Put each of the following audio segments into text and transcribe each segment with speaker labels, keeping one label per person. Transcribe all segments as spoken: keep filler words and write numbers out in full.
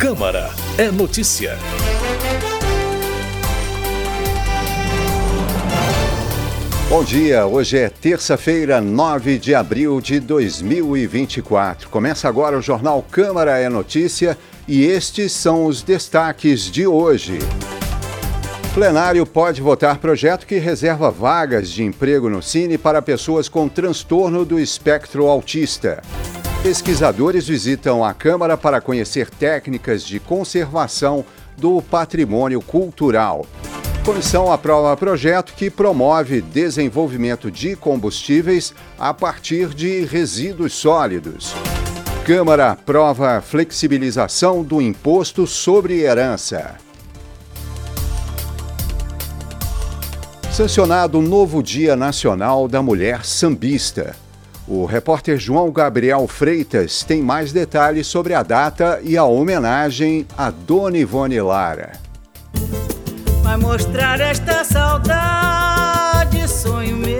Speaker 1: Câmara é notícia.
Speaker 2: Bom dia, hoje é terça-feira, nove de abril de dois mil e vinte e quatro. Começa agora o Jornal Câmara é Notícia e estes são os destaques de hoje. Plenário pode votar projeto que reserva vagas de emprego no Cine para pessoas com transtorno do espectro autista. Pesquisadores visitam a Câmara para conhecer técnicas de conservação do patrimônio cultural. Comissão aprova projeto que promove desenvolvimento de combustíveis a partir de resíduos sólidos. Câmara aprova flexibilização do imposto sobre herança. Sancionado o novo Dia Nacional da Mulher Sambista. O repórter João Gabriel Freitas tem mais detalhes sobre a data e a homenagem a Dona Ivone Lara.
Speaker 3: Vai mostrar esta saudade, sonho meu,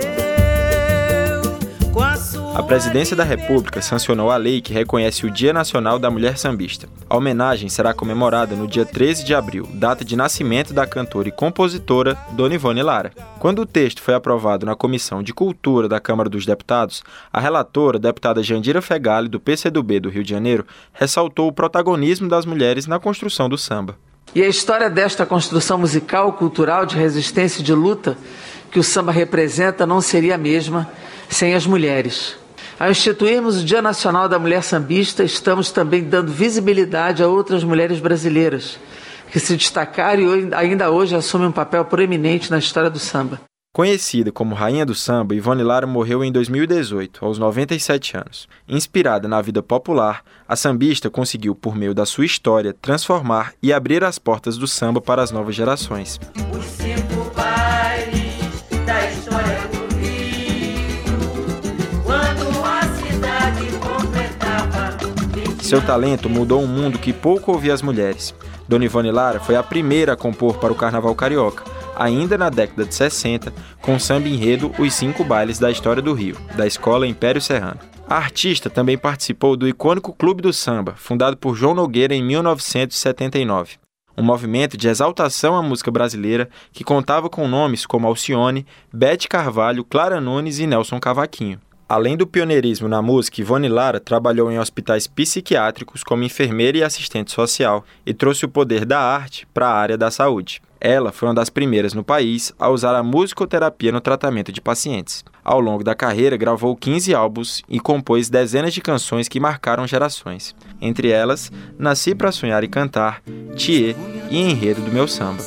Speaker 3: com a sua...
Speaker 4: A Presidência da República sancionou a lei que reconhece o Dia Nacional da Mulher Sambista. A homenagem será comemorada no dia treze de abril, data de nascimento da cantora e compositora Dona Ivone Lara. Quando o texto foi aprovado na Comissão de Cultura da Câmara dos Deputados, a relatora, deputada Jandira Fegali, do P C do B do Rio de Janeiro, ressaltou o protagonismo das mulheres na construção do samba.
Speaker 5: E a história desta construção musical, cultural, de resistência e de luta que o samba representa não seria a mesma sem as mulheres. Ao instituirmos o Dia Nacional da Mulher Sambista, estamos também dando visibilidade a outras mulheres brasileiras que se destacaram e ainda hoje assumem um papel proeminente na história do samba.
Speaker 4: Conhecida como Rainha do Samba, Ivone Lara morreu em dois mil e dezoito, aos noventa e sete anos. Inspirada na vida popular, a sambista conseguiu, por meio da sua história, transformar e abrir as portas do samba para as novas gerações.
Speaker 3: Os cinco bailes da história do Rio, quando a cidade completava...
Speaker 4: Seu talento mudou um mundo que pouco ouvia as mulheres. Dona Ivone Lara foi a primeira a compor para o Carnaval Carioca, ainda na década de sessenta, com o samba enredo Os Cinco Bailes da História do Rio, da Escola Império Serrano. A artista também participou do icônico Clube do Samba, fundado por João Nogueira em mil novecentos e setenta e nove. Um movimento de exaltação à música brasileira que contava com nomes como Alcione, Bete Carvalho, Clara Nunes e Nelson Cavaquinho. Além do pioneirismo na música, Ivone Lara trabalhou em hospitais psiquiátricos como enfermeira e assistente social e trouxe o poder da arte para a área da saúde. Ela foi uma das primeiras no país a usar a musicoterapia no tratamento de pacientes. Ao longo da carreira, gravou quinze álbuns e compôs dezenas de canções que marcaram gerações. Entre elas, Nasci pra Sonhar e Cantar, Tiê e Enredo do Meu Samba.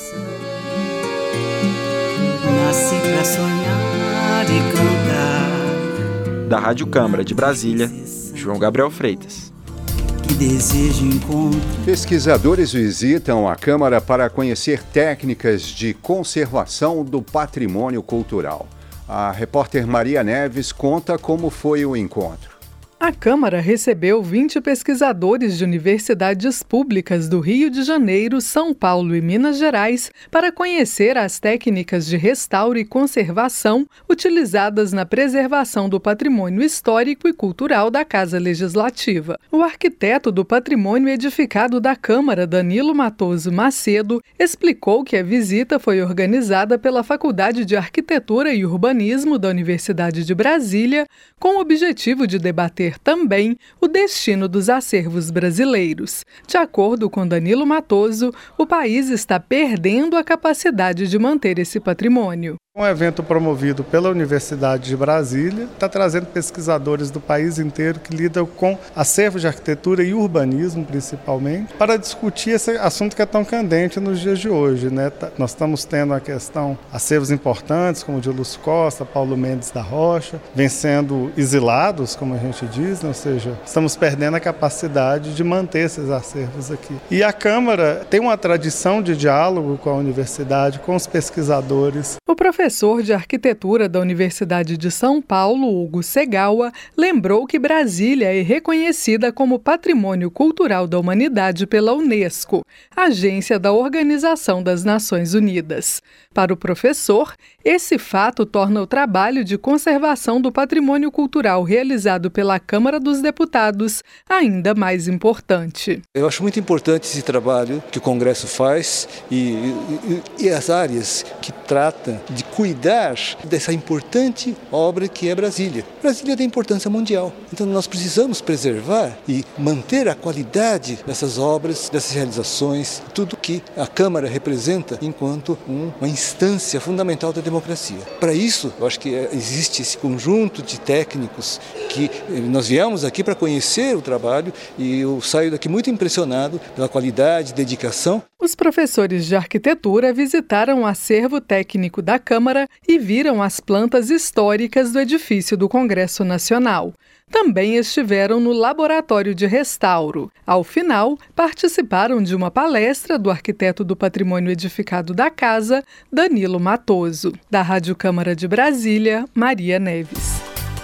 Speaker 3: Nasci pra sonhar e cantar.
Speaker 4: Da Rádio Câmara de Brasília, João Gabriel Freitas.
Speaker 3: Que desejo encontro.
Speaker 2: Pesquisadores visitam a Câmara para conhecer técnicas de conservação do patrimônio cultural. A repórter Maria Neves conta como foi o encontro.
Speaker 6: A Câmara recebeu vinte pesquisadores de universidades públicas do Rio de Janeiro, São Paulo e Minas Gerais para conhecer as técnicas de restauro e conservação utilizadas na preservação do patrimônio histórico e cultural da Casa Legislativa. O arquiteto do patrimônio edificado da Câmara, Danilo Matoso Macedo, explicou que a visita foi organizada pela Faculdade de Arquitetura e Urbanismo da Universidade de Brasília, com o objetivo de debater também o destino dos acervos brasileiros. De acordo com Danilo Matoso, o país está perdendo a capacidade de manter esse patrimônio.
Speaker 7: Um evento promovido pela Universidade de Brasília está trazendo pesquisadores do país inteiro que lidam com acervo de arquitetura e urbanismo, principalmente, para discutir esse assunto que é tão candente nos dias de hoje, né? Nós estamos tendo a questão acervos importantes, como o de Lúcio Costa, Paulo Mendes da Rocha, vem sendo exilados, como a gente diz, né? Ou seja, estamos perdendo a capacidade de manter esses acervos aqui. E a Câmara tem uma tradição de diálogo com a universidade, com os pesquisadores.
Speaker 6: O professor professor de arquitetura da Universidade de São Paulo, Hugo Segawa, lembrou que Brasília é reconhecida como Patrimônio Cultural da Humanidade pela Unesco, agência da Organização das Nações Unidas. Para o professor, esse fato torna o trabalho de conservação do patrimônio cultural realizado pela Câmara dos Deputados ainda mais importante.
Speaker 8: Eu acho muito importante esse trabalho que o Congresso faz e, e, e as áreas que trata de cuidar dessa importante obra que é Brasília. Brasília tem importância mundial, então nós precisamos preservar e manter a qualidade dessas obras, dessas realizações, tudo que a Câmara representa enquanto um, uma instância fundamental da democracia. Para isso, eu acho que existe esse conjunto de técnicos que nós viemos aqui para conhecer o trabalho e eu saio daqui muito impressionado pela qualidade, dedicação.
Speaker 6: Os professores de arquitetura visitaram o acervo técnico da Câmara e viram as plantas históricas do edifício do Congresso Nacional. Também estiveram no Laboratório de Restauro. Ao final, participaram de uma palestra do arquiteto do patrimônio edificado da casa, Danilo Matoso. Da Rádio Câmara de Brasília, Maria Neves.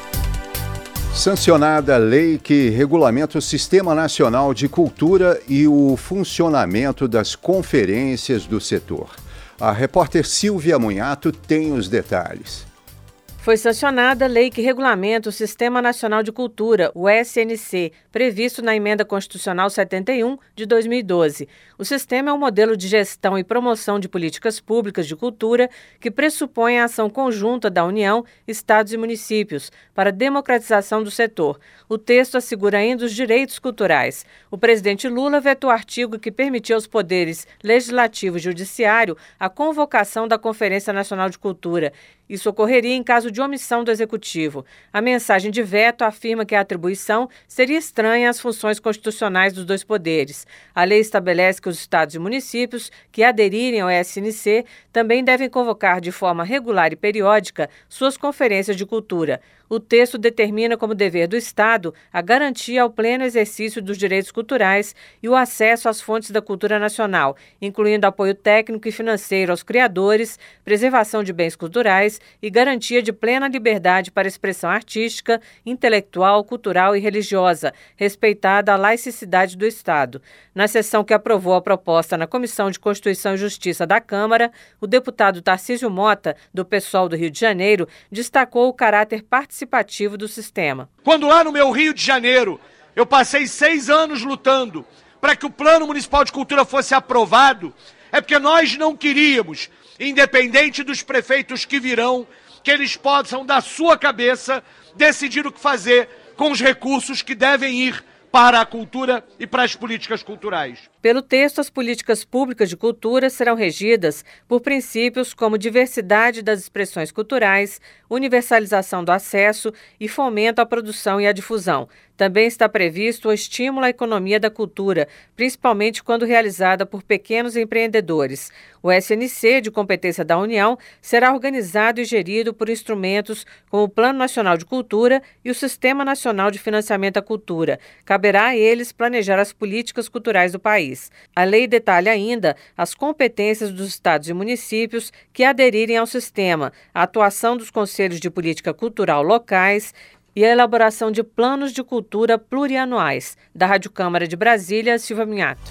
Speaker 2: Sancionada a lei que regulamenta o Sistema Nacional de Cultura e o funcionamento das conferências do setor. A repórter Silvia Munhato tem os detalhes.
Speaker 9: Foi sancionada a lei que regulamenta o Sistema Nacional de Cultura, o S N C, previsto na Emenda Constitucional setenta e um de dois mil e doze. O sistema é um modelo de gestão e promoção de políticas públicas de cultura que pressupõe a ação conjunta da União, estados e municípios para a democratização do setor. O texto assegura ainda os direitos culturais. O presidente Lula vetou o artigo que permitia aos poderes legislativo e judiciário a convocação da Conferência Nacional de Cultura. Isso ocorreria em caso de omissão do Executivo. A mensagem de veto afirma que a atribuição seria estranha às funções constitucionais dos dois poderes. A lei estabelece que os estados e municípios que aderirem ao S N C também devem convocar de forma regular e periódica suas conferências de cultura. O texto determina como dever do Estado a garantia ao pleno exercício dos direitos culturais e o acesso às fontes da cultura nacional, incluindo apoio técnico e financeiro aos criadores, preservação de bens culturais e garantia de plena liberdade para expressão artística, intelectual, cultural e religiosa, respeitada a laicidade do Estado. Na sessão que aprovou a proposta na Comissão de Constituição e Justiça da Câmara, o deputado Tarcísio Mota, do PSOL do Rio de Janeiro, destacou o caráter participativo do sistema.
Speaker 10: Quando lá no meu Rio de Janeiro, eu passei seis anos lutando para que o Plano Municipal de Cultura fosse aprovado, é porque nós não queríamos, independente dos prefeitos que virão, que eles possam, da sua cabeça, decidir o que fazer com os recursos que devem ir para a cultura e para as políticas culturais.
Speaker 9: Pelo texto, as políticas públicas de cultura serão regidas por princípios como diversidade das expressões culturais, universalização do acesso e fomento à produção e à difusão. Também está previsto o estímulo à economia da cultura, principalmente quando realizada por pequenos empreendedores. O S N C, de competência da União, será organizado e gerido por instrumentos como o Plano Nacional de Cultura e o Sistema Nacional de Financiamento à Cultura. Caberá a eles planejar as políticas culturais do país. A lei detalha ainda as competências dos estados e municípios que aderirem ao sistema, a atuação dos conselhos de política cultural locais e a elaboração de planos de cultura plurianuais. Da Rádio Câmara de Brasília, Silvia Minhato.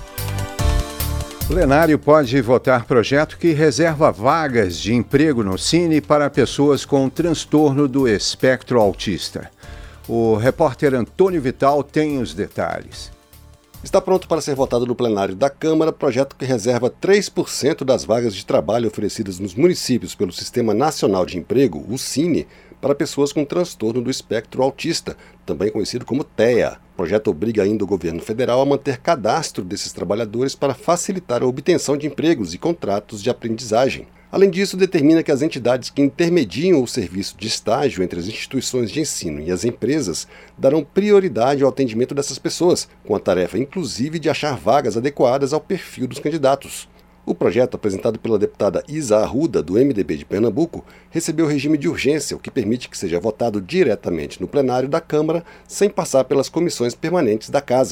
Speaker 2: O plenário pode votar projeto que reserva vagas de emprego no Cine para pessoas com transtorno do espectro autista. O repórter Antônio Vital tem os detalhes.
Speaker 11: Está pronto para ser votado no plenário da Câmara projeto que reserva três por cento das vagas de trabalho oferecidas nos municípios pelo Sistema Nacional de Emprego, o Cine, para pessoas com transtorno do espectro autista, também conhecido como T E A. O projeto obriga ainda o governo federal a manter cadastro desses trabalhadores para facilitar a obtenção de empregos e contratos de aprendizagem. Além disso, determina que as entidades que intermediam o serviço de estágio entre as instituições de ensino e as empresas darão prioridade ao atendimento dessas pessoas, com a tarefa inclusive de achar vagas adequadas ao perfil dos candidatos. O projeto, apresentado pela deputada Isa Arruda, do M D B de Pernambuco, recebeu regime de urgência, o que permite que seja votado diretamente no plenário da Câmara, sem passar pelas comissões permanentes da Casa.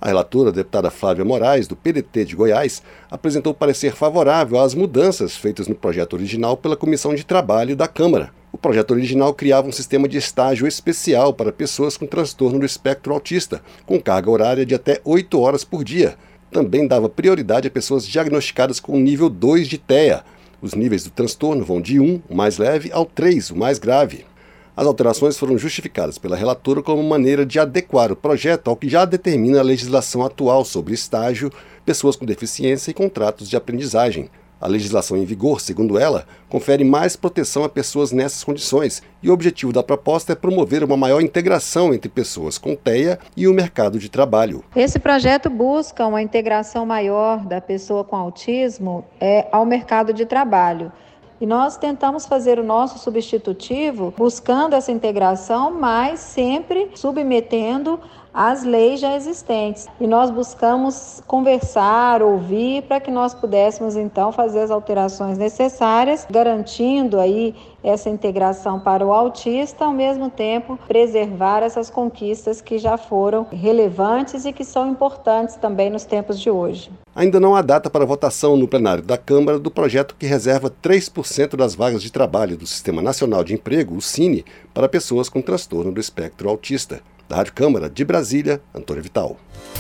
Speaker 11: A relatora, a deputada Flávia Moraes, do P D T de Goiás, apresentou parecer favorável às mudanças feitas no projeto original pela Comissão de Trabalho da Câmara. O projeto original criava um sistema de estágio especial para pessoas com transtorno do espectro autista, com carga horária de até oito horas por dia. Também dava prioridade a pessoas diagnosticadas com nível dois de T E A. Os níveis do transtorno vão de um, o mais leve, ao três, o mais grave. As alterações foram justificadas pela relatora como maneira de adequar o projeto ao que já determina a legislação atual sobre estágio, pessoas com deficiência e contratos de aprendizagem. A legislação em vigor, segundo ela, confere mais proteção a pessoas nessas condições e o objetivo da proposta é promover uma maior integração entre pessoas com T E A e o mercado de trabalho.
Speaker 12: Esse projeto busca uma integração maior da pessoa com autismo é, ao mercado de trabalho. E nós tentamos fazer o nosso substitutivo buscando essa integração, mas sempre submetendo às leis já existentes. E nós buscamos conversar, ouvir, para que nós pudéssemos então fazer as alterações necessárias, garantindo aí essa integração para o autista, ao mesmo tempo preservar essas conquistas que já foram relevantes e que são importantes também nos tempos de hoje.
Speaker 11: Ainda não há data para votação no plenário da Câmara do projeto que reserva três por cento das vagas de trabalho do Sistema Nacional de Emprego, o Cine, para pessoas com transtorno do espectro autista. Da Rádio Câmara de Brasília, Antônio Vital.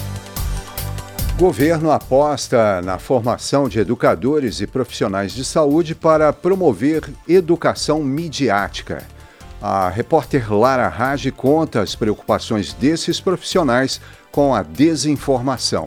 Speaker 2: Governo aposta na formação de educadores e profissionais de saúde para promover educação midiática. A repórter Lara Rage conta as preocupações desses profissionais com a desinformação.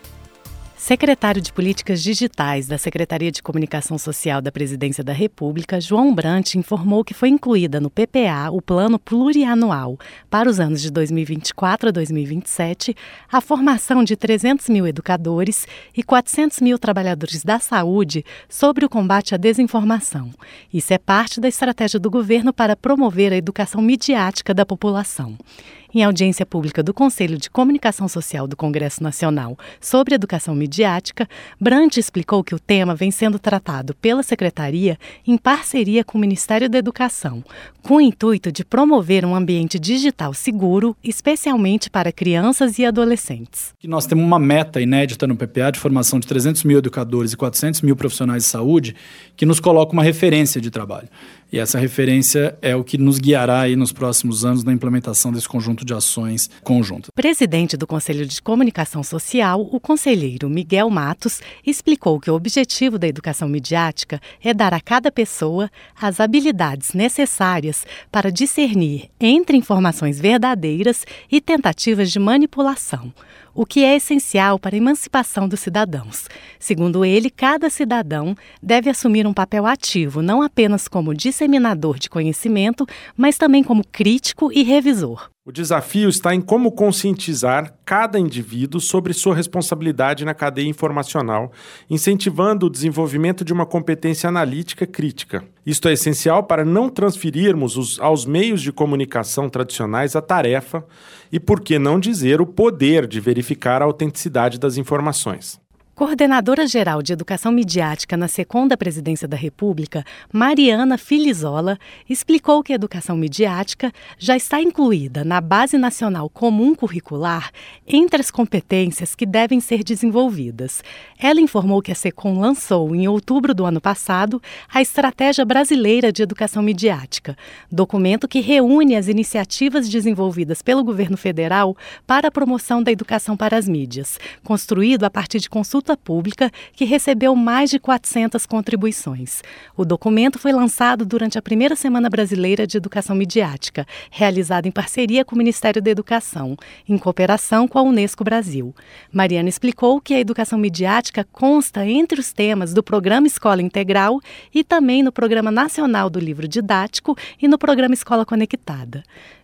Speaker 13: Secretário de Políticas Digitais da Secretaria de Comunicação Social da Presidência da República, João Brant, informou que foi incluída no P P A o Plano Plurianual para os anos de dois mil e vinte e quatro a dois mil e vinte e sete a formação de trezentos mil educadores e quatrocentos mil trabalhadores da saúde sobre o combate à desinformação. Isso é parte da estratégia do governo para promover a educação midiática da população. Em audiência pública do Conselho de Comunicação Social do Congresso Nacional sobre Educação Midiática, Brant explicou que o tema vem sendo tratado pela Secretaria em parceria com o Ministério da Educação, com o intuito de promover um ambiente digital seguro, especialmente para crianças e adolescentes.
Speaker 14: Nós temos uma meta inédita no P P A de formação de trezentos mil educadores e quatrocentos mil profissionais de saúde, que nos coloca uma referência de trabalho. E essa referência é o que nos guiará aí nos próximos anos na implementação desse conjunto de ações conjuntas.
Speaker 13: Presidente do Conselho de Comunicação Social, o conselheiro Miguel Matos, explicou que o objetivo da educação midiática é dar a cada pessoa as habilidades necessárias para discernir entre informações verdadeiras e tentativas de manipulação, o que é essencial para a emancipação dos cidadãos. Segundo ele, cada cidadão deve assumir um papel ativo, não apenas como disseminador de conhecimento, mas também como crítico e revisor.
Speaker 15: O desafio está em como conscientizar cada indivíduo sobre sua responsabilidade na cadeia informacional, incentivando o desenvolvimento de uma competência analítica crítica. Isto é essencial para não transferirmos os, aos meios de comunicação tradicionais a tarefa e, por que não dizer, o poder de verificar a autenticidade das informações.
Speaker 13: Coordenadora-geral de Educação Midiática na SECOM da Presidência da República, Mariana Filizola, explicou que a educação midiática já está incluída na Base Nacional Comum Curricular entre as competências que devem ser desenvolvidas. Ela informou que a SECOM lançou, em outubro do ano passado, a Estratégia Brasileira de Educação Midiática, documento que reúne as iniciativas desenvolvidas pelo governo federal para a promoção da educação para as mídias, construído a partir de consultas pública que recebeu mais de quatrocentas contribuições. O documento foi lançado durante a primeira Semana Brasileira de Educação Midiática, realizada em parceria com o Ministério da Educação, em cooperação com a Unesco Brasil. Mariana explicou que a educação midiática consta entre os temas do Programa Escola Integral e também no Programa Nacional do Livro Didático e no Programa Escola Conectada.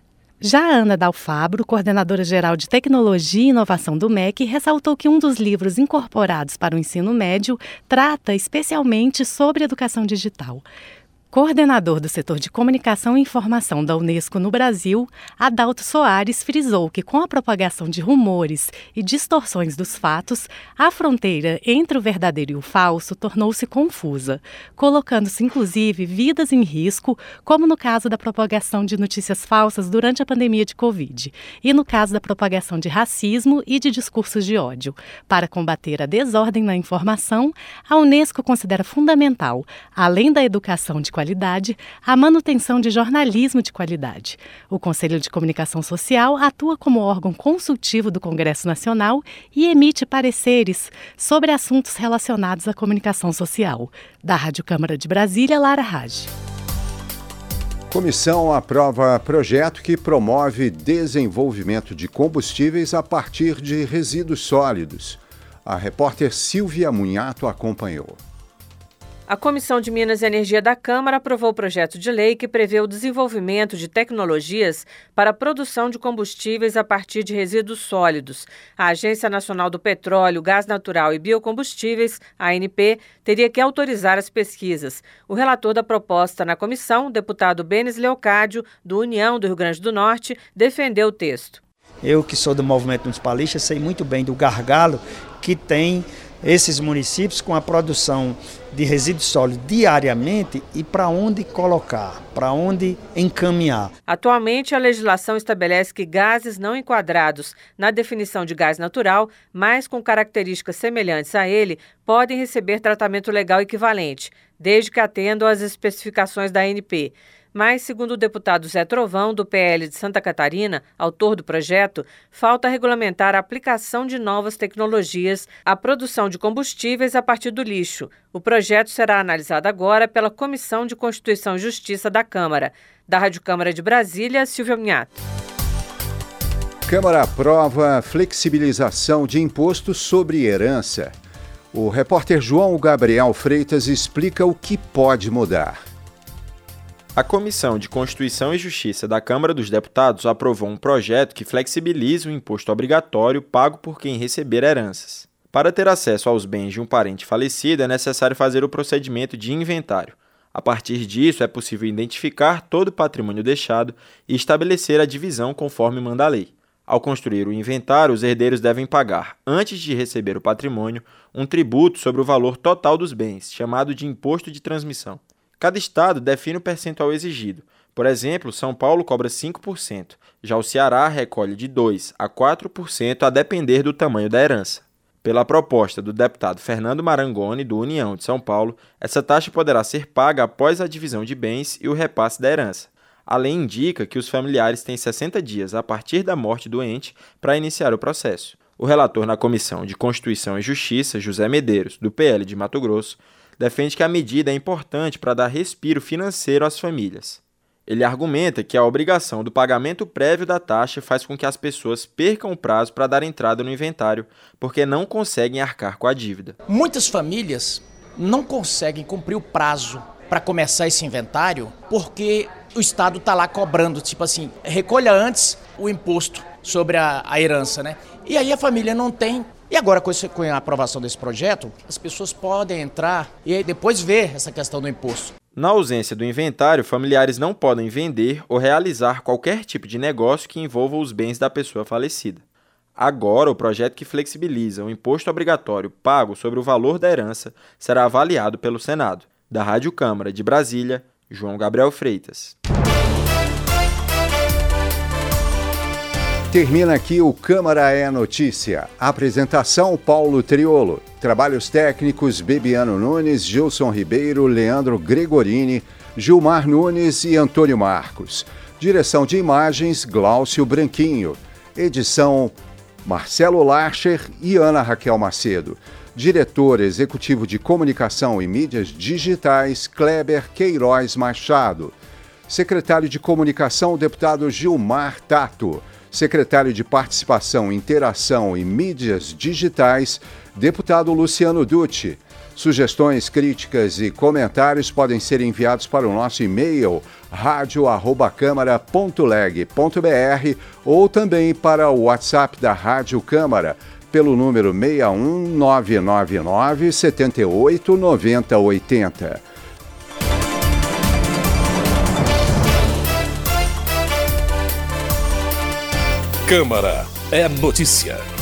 Speaker 13: Já a Ana Dalfabro, coordenadora-geral de Tecnologia e Inovação do M E C, ressaltou que um dos livros incorporados para o ensino médio trata especialmente sobre educação digital. coordenador do setor de comunicação e informação da Unesco no Brasil, Adalto Soares frisou que com a propagação de rumores e distorções dos fatos, a fronteira entre o verdadeiro e o falso tornou-se confusa, colocando-se inclusive vidas em risco, como no caso da propagação de notícias falsas durante a pandemia de Covid, e no caso da propagação de racismo e de discursos de ódio. Para combater a desordem na informação, a Unesco considera fundamental, além da educação de qualidade, a manutenção de jornalismo de qualidade. O Conselho de Comunicação Social atua como órgão consultivo do Congresso Nacional e emite pareceres sobre assuntos relacionados à comunicação social. Da Rádio Câmara de Brasília, Lara Raj.
Speaker 2: Comissão aprova projeto que promove desenvolvimento de combustíveis a partir de resíduos sólidos. A repórter Silvia Munhato acompanhou.
Speaker 9: A Comissão de Minas e Energia da Câmara aprovou o projeto de lei que prevê o desenvolvimento de tecnologias para a produção de combustíveis a partir de resíduos sólidos. A Agência Nacional do Petróleo, Gás Natural e Biocombustíveis, A N P, teria que autorizar as pesquisas. O relator da proposta na comissão, deputado Benes Leocádio, do União do Rio Grande do Norte, defendeu o texto.
Speaker 16: Eu, que sou do movimento municipalista, sei muito bem do gargalo que tem esses municípios com a produção de resíduos sólidos diariamente e para onde colocar, para onde encaminhar.
Speaker 9: Atualmente, a legislação estabelece que gases não enquadrados na definição de gás natural, mas com características semelhantes a ele, podem receber tratamento legal equivalente, desde que atendam às especificações da A N P. Mas, segundo o deputado Zé Trovão, do P L de Santa Catarina, autor do projeto, falta regulamentar a aplicação de novas tecnologias à produção de combustíveis a partir do lixo. O projeto será analisado agora pela Comissão de Constituição e Justiça da Câmara. Da Rádio Câmara de Brasília, Silvia Munhato.
Speaker 2: Câmara aprova flexibilização de imposto sobre herança. O repórter João Gabriel Freitas explica o que pode mudar.
Speaker 4: A Comissão de Constituição e Justiça da Câmara dos Deputados aprovou um projeto que flexibiliza o imposto obrigatório pago por quem receber heranças. Para ter acesso aos bens de um parente falecido, é necessário fazer o procedimento de inventário. A partir disso, é possível identificar todo o patrimônio deixado e estabelecer a divisão conforme manda a lei. Ao construir o inventário, os herdeiros devem pagar, antes de receber o patrimônio, um tributo sobre o valor total dos bens, chamado de imposto de transmissão. Cada estado define o percentual exigido. Por exemplo, São Paulo cobra cinco por cento, já o Ceará recolhe de dois por cento a quatro por cento a depender do tamanho da herança. Pela proposta do deputado Fernando Marangoni, do União de São Paulo, essa taxa poderá ser paga após a divisão de bens e o repasse da herança. A lei indica que os familiares têm sessenta dias a partir da morte do ente para iniciar o processo. O relator na Comissão de Constituição e Justiça, José Medeiros, do P L de Mato Grosso, defende que a medida é importante para dar respiro financeiro às famílias. Ele argumenta que a obrigação do pagamento prévio da taxa faz com que as pessoas percam o prazo para dar entrada no inventário, porque não conseguem arcar com a dívida.
Speaker 17: Muitas famílias não conseguem cumprir o prazo para começar esse inventário, porque o Estado está lá cobrando, tipo assim, recolha antes o imposto sobre a, a herança, né? E aí a família não tem. E agora, com a aprovação desse projeto, as pessoas podem entrar e aí depois ver essa questão do imposto.
Speaker 4: Na ausência do inventário, familiares não podem vender ou realizar qualquer tipo de negócio que envolva os bens da pessoa falecida. Agora, o projeto que flexibiliza o imposto obrigatório pago sobre o valor da herança será avaliado pelo Senado. Da Rádio Câmara de Brasília, João Gabriel Freitas.
Speaker 2: Termina aqui o Câmara é Notícia. Apresentação Paulo Triolo. Trabalhos técnicos Bebiano Nunes, Gilson Ribeiro, Leandro Gregorini, Gilmar Nunes e Antônio Marcos. Direção de imagens Glaucio Branquinho. Edição Marcelo Larcher e Ana Raquel Macedo. Diretor executivo de comunicação e mídias digitais Kleber Queiroz Machado. Secretário de comunicação deputado Gilmar Tato. Secretário de Participação, Interação e Mídias Digitais, deputado Luciano Dutti. Sugestões, críticas e comentários podem ser enviados para o nosso e-mail radio arroba câmara ponto leg ponto br ou também para o WhatsApp da Rádio Câmara, pelo número seis um nove nove nove sete oito nove zero oito zero.
Speaker 1: Câmara é notícia.